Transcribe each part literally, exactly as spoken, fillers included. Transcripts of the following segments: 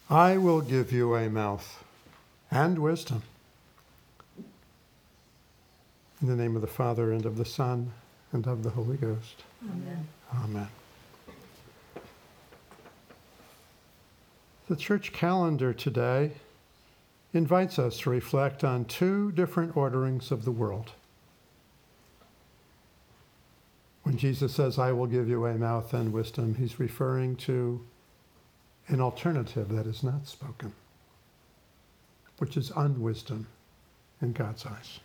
I will give you a mouth and wisdom. In the name of the Father, and of the Son, and of the Holy Ghost. Amen. Amen. The church calendar today invites us to reflect on two different orderings of the world. When Jesus says, I will give you a mouth and wisdom, he's referring to an alternative that is not spoken, which is unwisdom in God's eyes.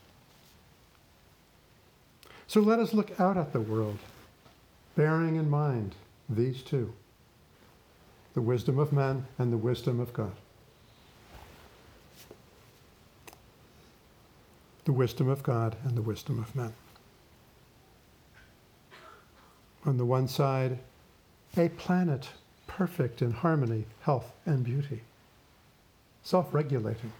So let us look out at the world, bearing in mind these two, the wisdom of men and the wisdom of God. The wisdom of God and the wisdom of men. On the one side, a planet perfect in harmony, health, and beauty, self-regulating,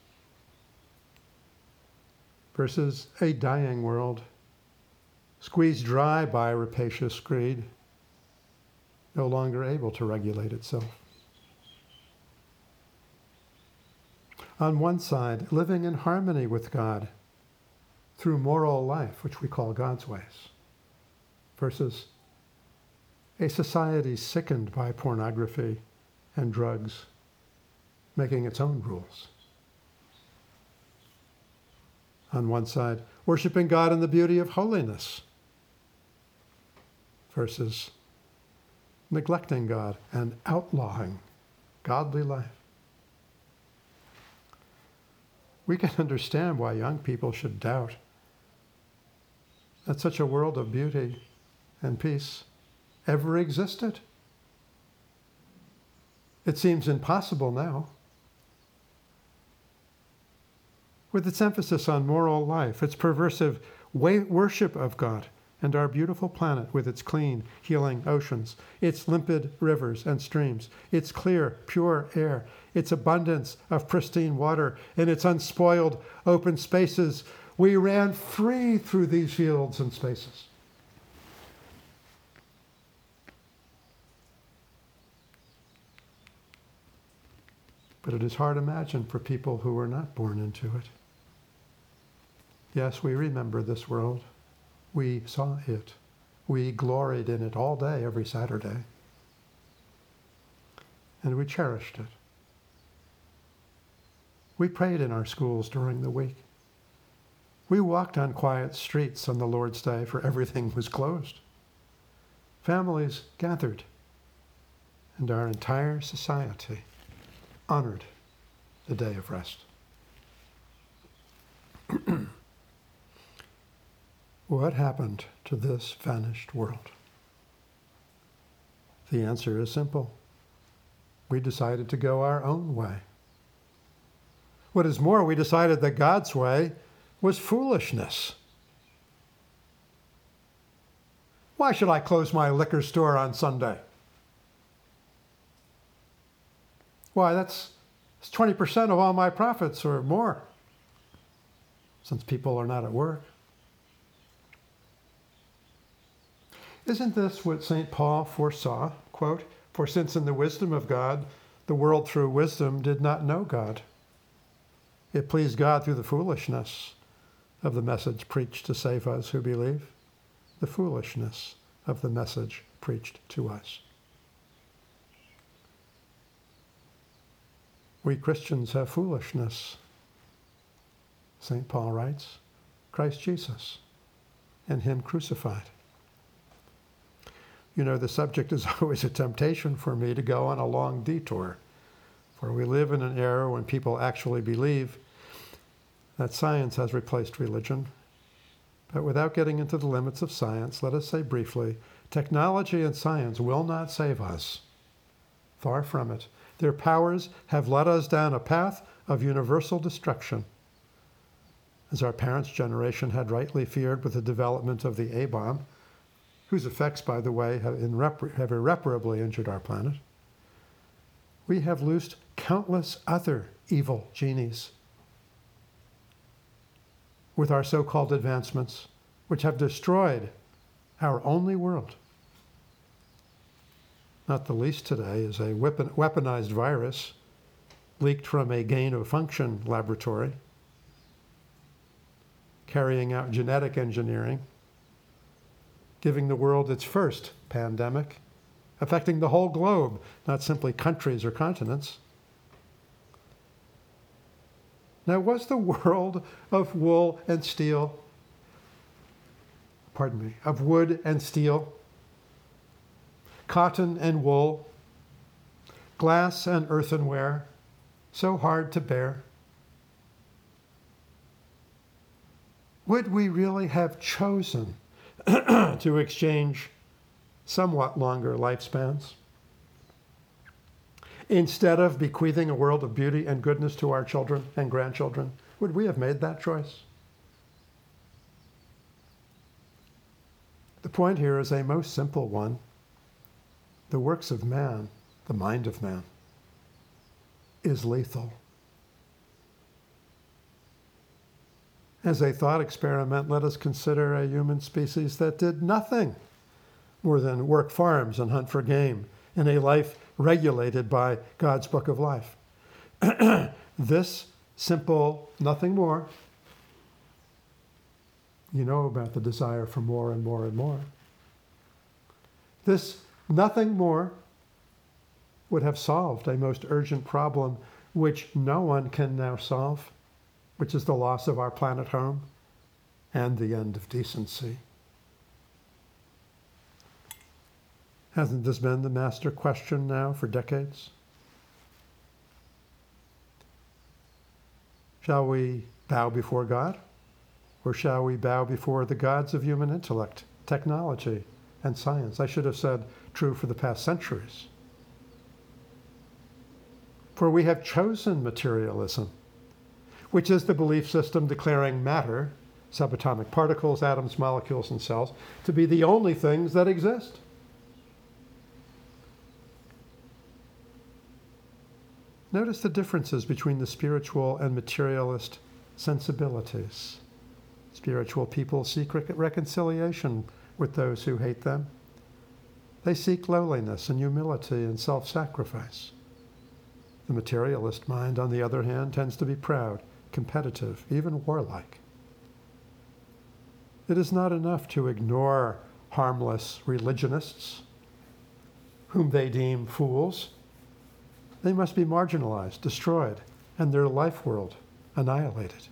versus a dying world, squeezed dry by rapacious greed, no longer able to regulate itself. On one side, living in harmony with God through moral life, which we call God's ways, versus a society sickened by pornography and drugs, making its own rules. On one side, worshiping God in the beauty of holiness, versus neglecting God and outlawing godly life. We can understand why young people should doubt that such a world of beauty and peace ever existed. It seems impossible now. With its emphasis on moral life, its perversive worship of God, and our beautiful planet with its clean, healing oceans, its limpid rivers and streams, its clear, pure air, its abundance of pristine water, and its unspoiled open spaces, we ran free through these fields and spaces. But it is hard to imagine for people who were not born into it. Yes, we remember this world. We saw it. We gloried in it all day, every Saturday. And we cherished it. We prayed in our schools during the week. We walked on quiet streets on the Lord's Day, for everything was closed. Families gathered, and our entire society honored the day of rest. What happened to this vanished world? The answer is simple. We decided to go our own way. What is more, we decided that God's way was foolishness. Why should I close my liquor store on Sunday? Why, that's twenty percent of all my profits or more, since people are not at work. Isn't this what Saint Paul foresaw? Quote, for since in the wisdom of God, the world through wisdom did not know God, it pleased God through the foolishness of the message preached to save us who believe, the foolishness of the message preached to us. We Christians have foolishness, Saint Paul writes, Christ Jesus, and him crucified. You know, the subject is always a temptation for me to go on a long detour, for we live in an era when people actually believe that science has replaced religion. But without getting into the limits of science, let us say briefly, technology and science will not save us. Far from it. Their powers have led us down a path of universal destruction. As our parents' generation had rightly feared with the development of the A-bomb, whose effects, by the way, have, irrepar- have irreparably injured our planet, we have loosed countless other evil genies with our so-called advancements, which have destroyed our only world. Not the least today is a weapon, weaponized virus leaked from a gain-of-function laboratory, carrying out genetic engineering, giving the world its first pandemic, affecting the whole globe, not simply countries or continents. Now, was the world of wool and steel, pardon me, of wood and steel, cotton and wool, glass and earthenware, so hard to bear? Would we really have chosen to exchange somewhat longer lifespans instead of bequeathing a world of beauty and goodness to our children and grandchildren? Would we have made that choice? The point here is a most simple one. The works of man, the mind of man, is lethal. As a thought experiment, let us consider a human species that did nothing more than work farms and hunt for game in a life regulated by God's book of life. This simple, nothing more. You know about the desire for more and more and more. This nothing more would have solved a most urgent problem which no one can now solve, which is the loss of our planet home and the end of decency. Hasn't this been the master question now for decades? Shall we bow before God, or shall we bow before the gods of human intellect, technology, and science? I should have said true for the past centuries. For we have chosen materialism, which is the belief system declaring matter, subatomic particles, atoms, molecules, and cells, to be the only things that exist. Notice the differences between the spiritual and materialist sensibilities. Spiritual people seek rec- reconciliation with those who hate them. They seek lowliness and humility and self-sacrifice. The materialist mind, on the other hand, tends to be proud, competitive, even warlike. It is not enough to ignore harmless religionists, whom they deem fools. They must be marginalized, destroyed, and their life world annihilated.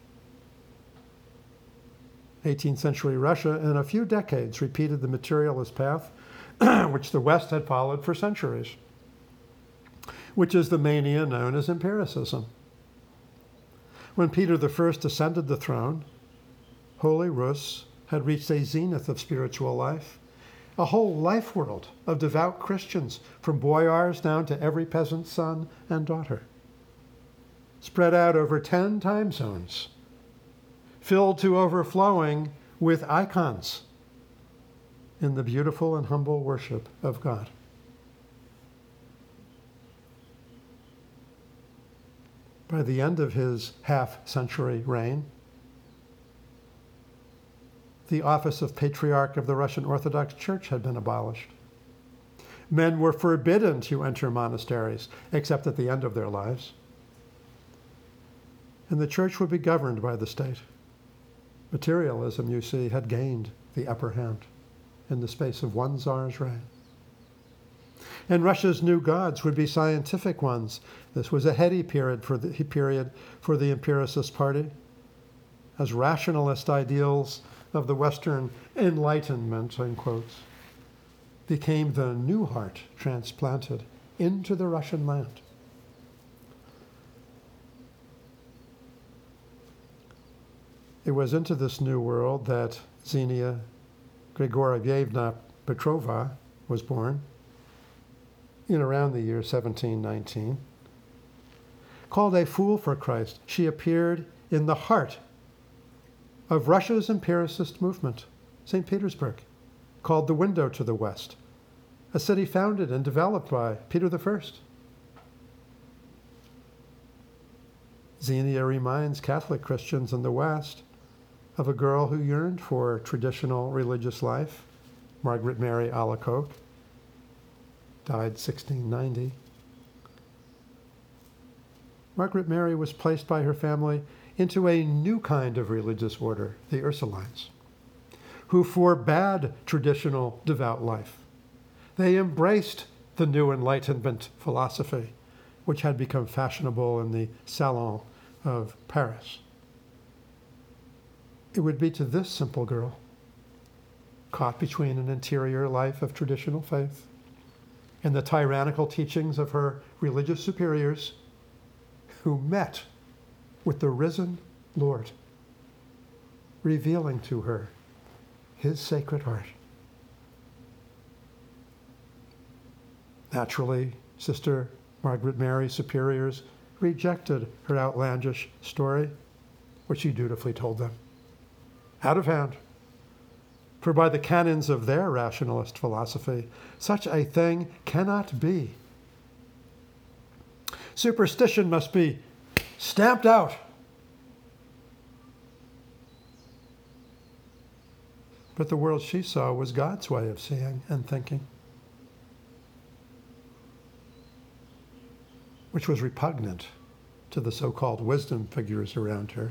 eighteenth century Russia, in a few decades, repeated the materialist path which the West had followed for centuries, which is the mania known as empiricism. When Peter the First ascended the throne, Holy Rus had reached a zenith of spiritual life, a whole life world of devout Christians, from boyars down to every peasant's son and daughter, spread out over ten time zones, filled to overflowing with icons in the beautiful and humble worship of God. By the end of his half-century reign, the office of Patriarch of the Russian Orthodox Church had been abolished. Men were forbidden to enter monasteries, except at the end of their lives. And the church would be governed by the state. Materialism, you see, had gained the upper hand in the space of one czar's reign. And Russia's new gods would be scientific ones. This was a heady period for the period for the empiricist party, as rationalist ideals of the Western Enlightenment, in quotes, became the new heart transplanted into the Russian land. It was into this new world that Xenia Grigorievna Petrova was born in around the year seventeen nineteen. Called a fool for Christ, she appeared in the heart of Russia's empiricist movement, Saint Petersburg, called the window to the West, a city founded and developed by Peter the First. Xenia reminds Catholic Christians in the West of a girl who yearned for traditional religious life, Margaret Mary Alacoque, died sixteen ninety. Margaret Mary was placed by her family into a new kind of religious order, the Ursulines, who forbade traditional devout life. They embraced the new Enlightenment philosophy, which had become fashionable in the salon of Paris. It would be to this simple girl, caught between an interior life of traditional faith and the tyrannical teachings of her religious superiors, who met with the risen Lord, revealing to her his sacred heart. Naturally, Sister Margaret Mary's superiors rejected her outlandish story, which she dutifully told them, out of hand. For by the canons of their rationalist philosophy, such a thing cannot be. Superstition must be stamped out. But the world she saw was God's way of seeing and thinking, which was repugnant to the so-called wisdom figures around her.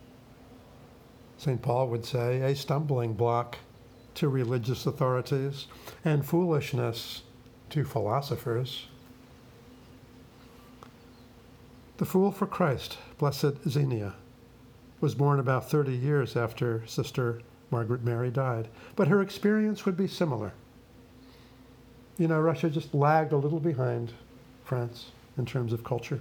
Saint Paul would say, a stumbling block to religious authorities and foolishness to philosophers. The Fool for Christ, Blessed Xenia, was born about thirty years after Sister Margaret Mary died, but her experience would be similar. You know, Russia just lagged a little behind France in terms of culture.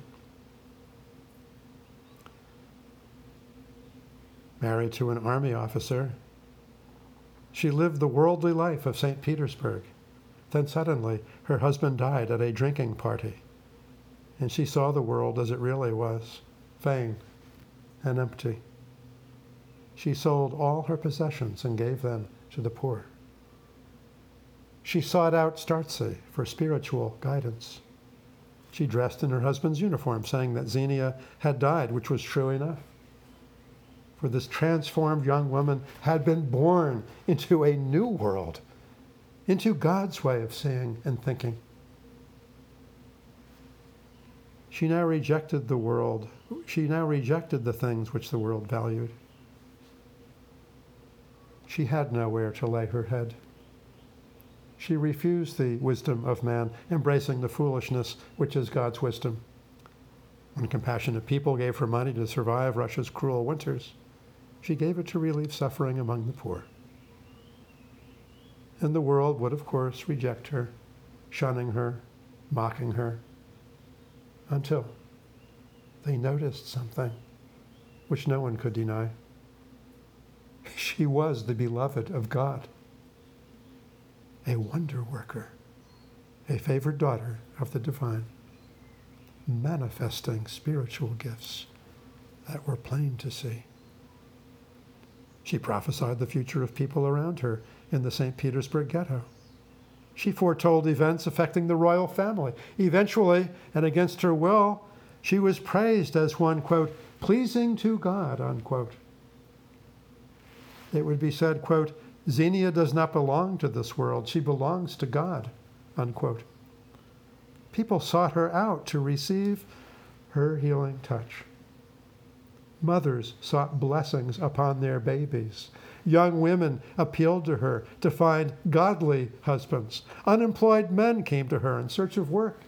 Married to an army officer, she lived the worldly life of Saint Petersburg. Then suddenly, her husband died at a drinking party, and she saw the world as it really was, vain and empty. She sold all her possessions and gave them to the poor. She sought out Startsy for spiritual guidance. She dressed in her husband's uniform, saying that Xenia had died, which was true enough. For this transformed young woman had been born into a new world, into God's way of seeing and thinking. She now rejected the world. She now rejected the things which the world valued. She had nowhere to lay her head. She refused the wisdom of man, embracing the foolishness which is God's wisdom. When compassionate people gave her money to survive Russia's cruel winters, she gave it to relieve suffering among the poor. And the world would, of course, reject her, shunning her, mocking her, until they noticed something which no one could deny. She was the beloved of God, a wonder worker, a favored daughter of the divine, manifesting spiritual gifts that were plain to see. She prophesied the future of people around her in the Saint Petersburg ghetto. She foretold events affecting the royal family. Eventually, and against her will, she was praised as one, quote, pleasing to God, unquote. It would be said, quote, Xenia does not belong to this world. She belongs to God, unquote. People sought her out to receive her healing touch. Mothers sought blessings upon their babies. Young women appealed to her to find godly husbands. Unemployed men came to her in search of work.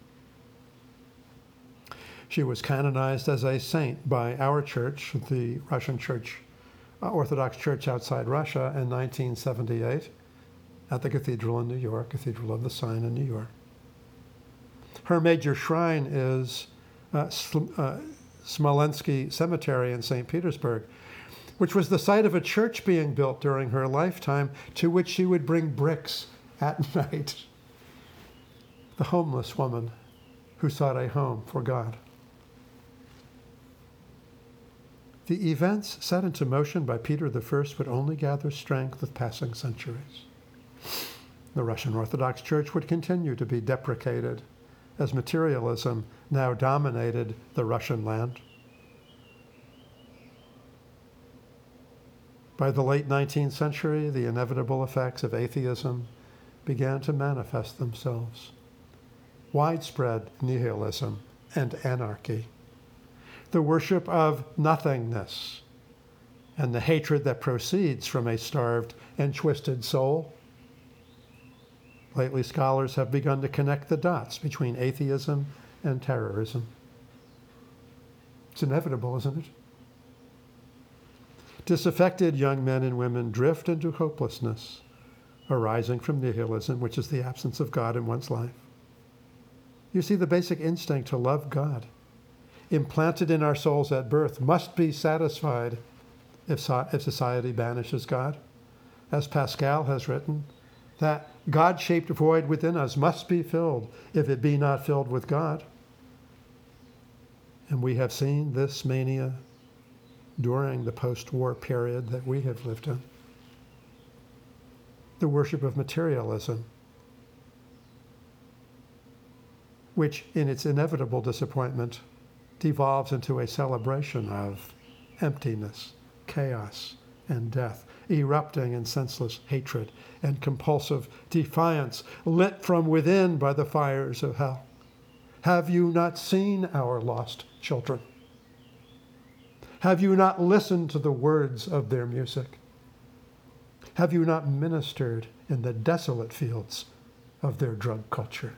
She was canonized as a saint by our church, the Russian Church, Orthodox Church outside Russia, in nineteen seventy-eight at the cathedral in New York, Cathedral of the Sign in New York. Her major shrine is uh, Sl- uh, Smolensky Cemetery in Saint Petersburg, which was the site of a church being built during her lifetime, to which she would bring bricks at night. The homeless woman who sought a home for God. The events set into motion by Peter the First would only gather strength with passing centuries. The Russian Orthodox Church would continue to be deprecated as materialism now dominated the Russian land. By the late nineteenth century, the inevitable effects of atheism began to manifest themselves. Widespread nihilism and anarchy the worship of nothingness, and the hatred that proceeds from a starved and twisted soul. Lately, scholars have begun to connect the dots between atheism and terrorism. It's inevitable, isn't it? Disaffected young men and women drift into hopelessness, arising from nihilism, which is the absence of God in one's life. You see, the basic instinct to love God, implanted in our souls at birth, must be satisfied if, so, if society banishes God. As Pascal has written, that God-shaped void within us must be filled if it be not filled with God. And we have seen this mania during the post-war period that we have lived in. The worship of materialism, which in its inevitable disappointment devolves into a celebration of emptiness, chaos, and death, erupting in senseless hatred and compulsive defiance, lit from within by the fires of hell. Have you not seen our lost children? Have you not listened to the words of their music? Have you not ministered in the desolate fields of their drug culture?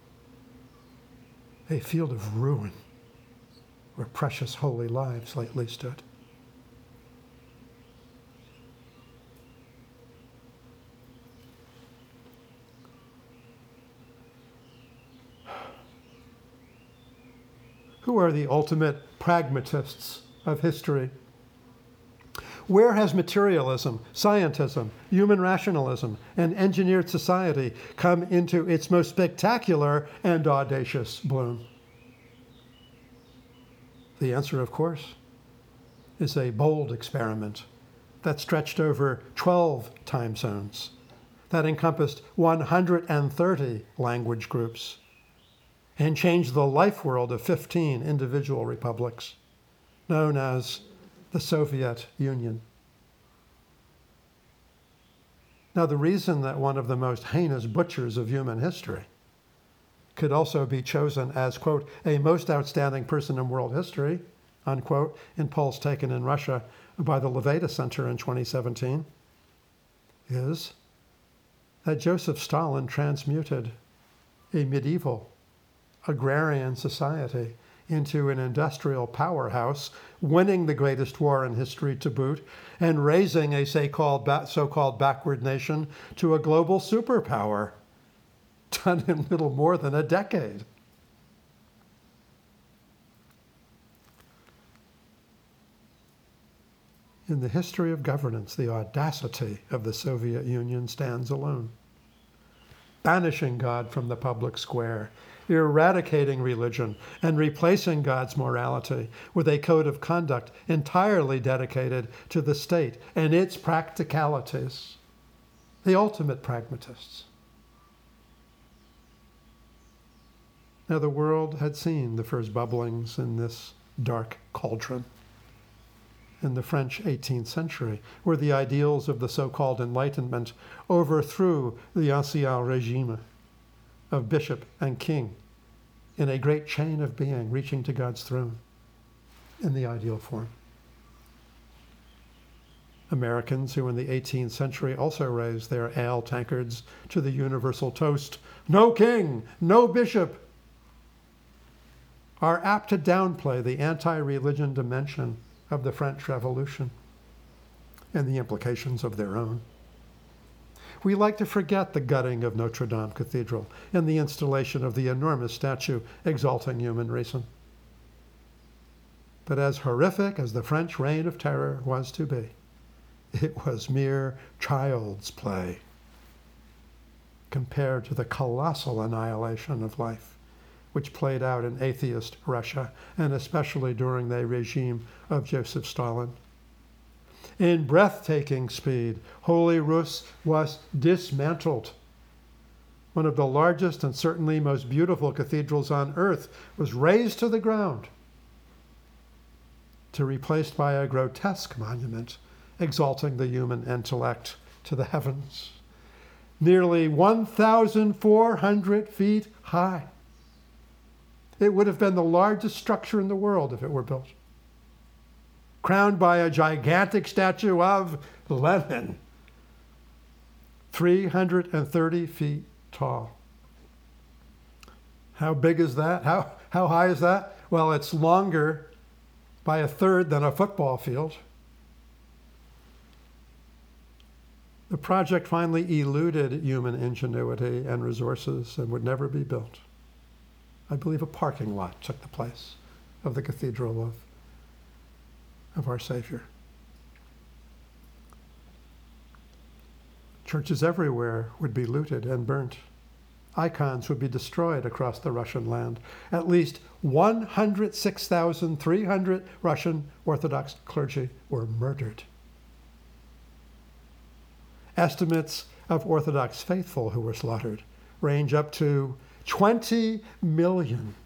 A field of ruin where precious holy lives lately stood. Who are the ultimate pragmatists of history? Where has materialism, scientism, human rationalism, and engineered society come into its most spectacular and audacious bloom? The answer, of course, is a bold experiment that stretched over twelve time zones, that encompassed one hundred thirty language groups, and changed the life world of fifteen individual republics, known as the Soviet Union. Now, the reason that one of the most heinous butchers of human history could also be chosen as, quote, a most outstanding person in world history, unquote, in polls taken in Russia by the Levada Center in twenty seventeen, is that Joseph Stalin transmuted a medieval agrarian society into an industrial powerhouse, winning the greatest war in history to boot, and raising a so-called, so-called backward nation to a global superpower, done in little more than a decade. In the history of governance, the audacity of the Soviet Union stands alone. Banishing God from the public square, eradicating religion, and replacing God's morality with a code of conduct entirely dedicated to the state and its practicalities. The ultimate pragmatists. Now, the world had seen the first bubblings in this dark cauldron in the French eighteenth century, where the ideals of the so-called Enlightenment overthrew the Ancien Régime of bishop and king in a great chain of being reaching to God's throne in the ideal form. Americans who in the eighteenth century also raised their ale tankards to the universal toast, no king, no bishop, are apt to downplay the anti-religion dimension of the French Revolution and the implications of their own. We like to forget the gutting of Notre Dame Cathedral and the installation of the enormous statue exalting human reason. But as horrific as the French reign of terror was to be, it was mere child's play compared to the colossal annihilation of life which played out in atheist Russia, and especially during the regime of Joseph Stalin. In breathtaking speed, Holy Rus was dismantled. One of the largest and certainly most beautiful cathedrals on earth was razed to the ground, to be replaced by a grotesque monument exalting the human intellect to the heavens, nearly one thousand four hundred feet high. It would have been the largest structure in the world if it were built. crowned by a gigantic statue of Lenin, three hundred thirty feet tall. How big is that? How, how high is that? Well, it's longer by a third than a football field. The project finally eluded human ingenuity and resources and would never be built. I believe a parking lot took the place of the Cathedral of, of our Savior. Churches everywhere would be looted and burnt. Icons would be destroyed across the Russian land. At least one hundred six thousand three hundred Russian Orthodox clergy were murdered. Estimates of Orthodox faithful who were slaughtered range up to twenty million.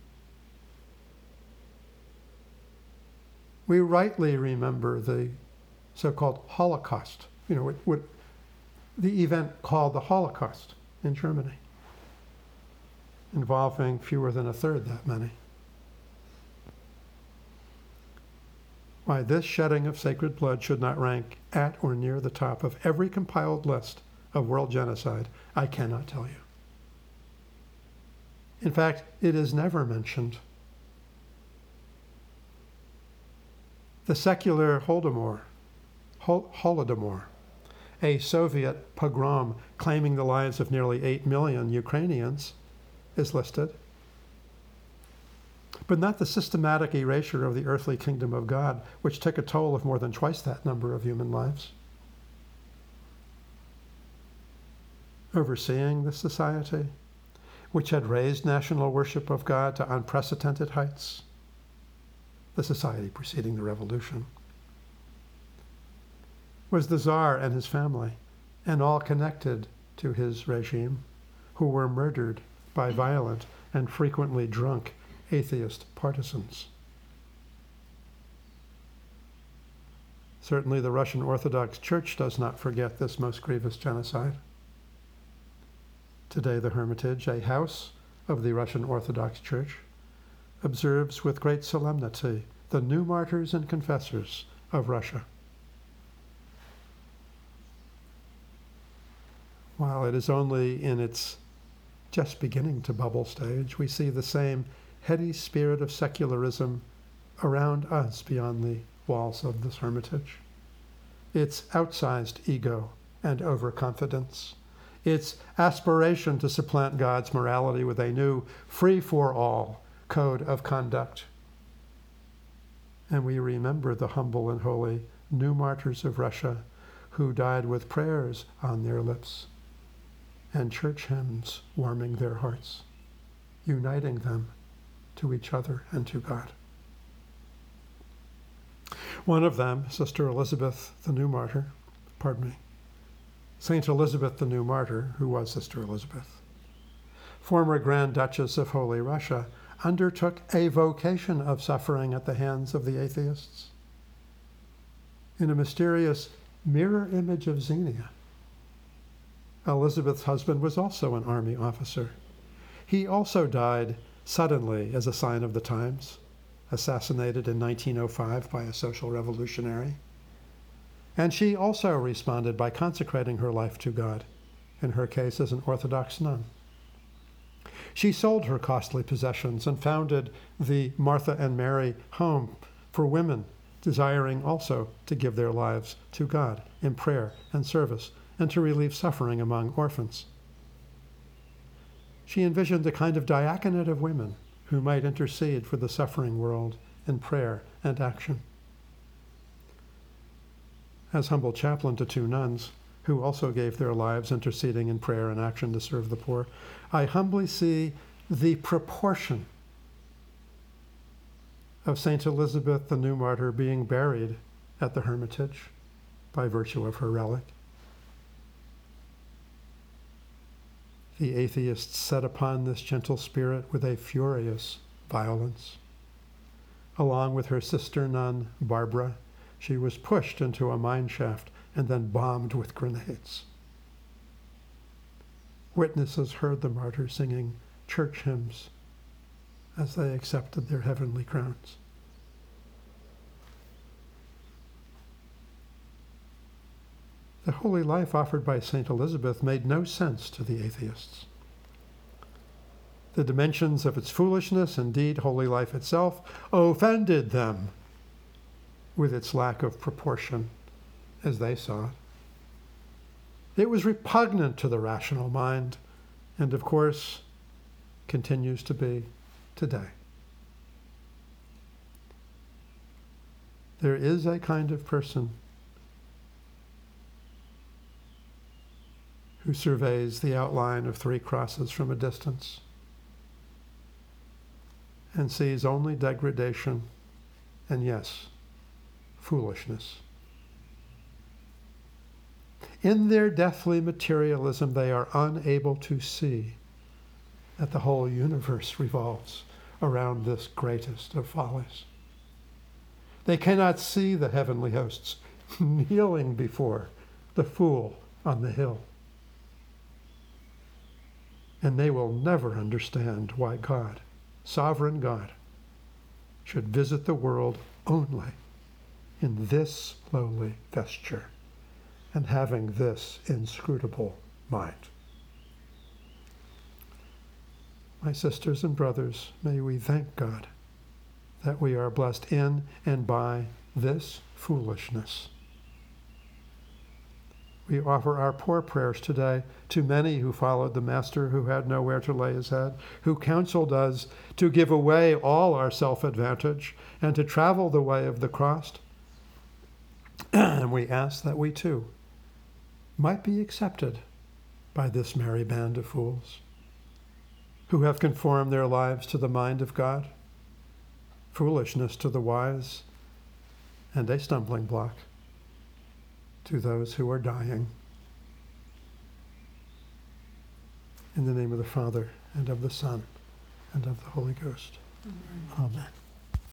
We rightly remember the so-called Holocaust, you know, what, what, the event called the Holocaust in Germany, involving fewer than a third that many. Why this shedding of sacred blood should not rank at or near the top of every compiled list of world genocide, I cannot tell you. In fact, it is never mentioned. The secular Holodomor, Hol- Holodomor, a Soviet pogrom claiming the lives of nearly eight million Ukrainians, is listed, but not the systematic erasure of the earthly kingdom of God, which took a toll of more than twice that number of human lives. Overseeing this society, which had raised national worship of God to unprecedented heights, the society preceding the revolution, was the Tsar and his family, and all connected to his regime, who were murdered by violent and frequently drunk atheist partisans. Certainly the Russian Orthodox Church does not forget this most grievous genocide. Today the Hermitage, a house of the Russian Orthodox Church, observes with great solemnity the new martyrs and confessors of Russia. While it is only in its just beginning to bubble stage, we see the same heady spirit of secularism around us beyond the walls of this hermitage. Its outsized ego and overconfidence, its aspiration to supplant God's morality with a new free-for-all code of conduct. And we remember the humble and holy new martyrs of Russia who died with prayers on their lips and church hymns warming their hearts, uniting them to each other and to God. One of them, Sister Elizabeth, the new martyr, pardon me, Saint Elizabeth, the new martyr, who was Sister Elizabeth, former Grand Duchess of Holy Russia, undertook a vocation of suffering at the hands of the atheists. In a mysterious mirror image of Xenia, Elizabeth's husband was also an army officer. He also died suddenly as a sign of the times, assassinated in nineteen oh five by a social revolutionary. And she also responded by consecrating her life to God, in her case as an Orthodox nun. She sold her costly possessions and founded the Martha and Mary Home for women desiring also to give their lives to God in prayer and service and to relieve suffering among orphans. She envisioned a kind of diaconate of women who might intercede for the suffering world in prayer and action. As humble chaplain to two nuns, who also gave their lives interceding in prayer and action to serve the poor, I humbly see the proportion of Saint Elizabeth, the new martyr, being buried at the Hermitage by virtue of her relic. The atheists set upon this gentle spirit with a furious violence. Along with her sister nun, Barbara, she was pushed into a mine shaft and then bombed with grenades. Witnesses heard the martyrs singing church hymns as they accepted their heavenly crowns. The holy life offered by Saint Elizabeth made no sense to the atheists. The dimensions of its foolishness, indeed holy life itself, offended them with its lack of proportion, as they saw it. It was repugnant to the rational mind, and of course, continues to be today. There is a kind of person who surveys the outline of three crosses from a distance and sees only degradation and, yes, foolishness. In their deathly materialism, they are unable to see that the whole universe revolves around this greatest of follies. They cannot see the heavenly hosts kneeling before the fool on the hill. And they will never understand why God, sovereign God, should visit the world only in this lowly vesture and having this inscrutable mind. My sisters and brothers, may we thank God that we are blessed in and by this foolishness. We offer our poor prayers today to many who followed the Master, who had nowhere to lay his head, who counseled us to give away all our self-advantage and to travel the way of the cross. And we ask that we too might be accepted by this merry band of fools who have conformed their lives to the mind of God, foolishness to the wise, and a stumbling block to those who are dying. In the name of the Father, and of the Son, and of the Holy Ghost. Amen. Amen.